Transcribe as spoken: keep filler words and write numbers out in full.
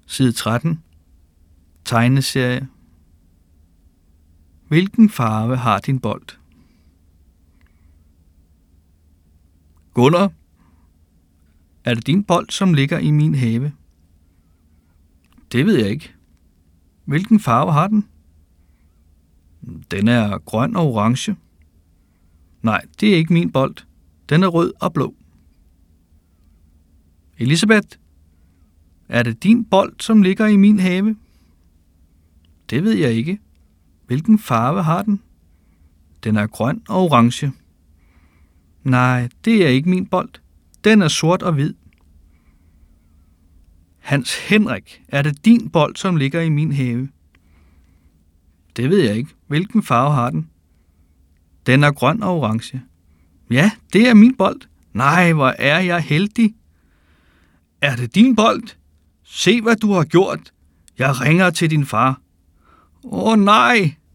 Side tretten. Tegneserie. Hvilken farve har din bold? Gunnar, er det din bold, som ligger i min have? Det ved jeg ikke. Hvilken farve har den? Den er grøn og orange. Nej, det er ikke min bold. Den er rød og blå. Elisabeth, er det din bold, som ligger i min have? Det ved jeg ikke. Hvilken farve har den? Den er grøn og orange. Nej, det er ikke min bold. Den er sort og hvid. Hans Henrik, er det din bold, som ligger i min have? Det ved jeg ikke. Hvilken farve har den? Den er grøn og orange. Ja, det er min bold. Nej, hvor er jeg heldig. Er det din bold? Se, hvad du har gjort. Jeg ringer til din far. Åh nej!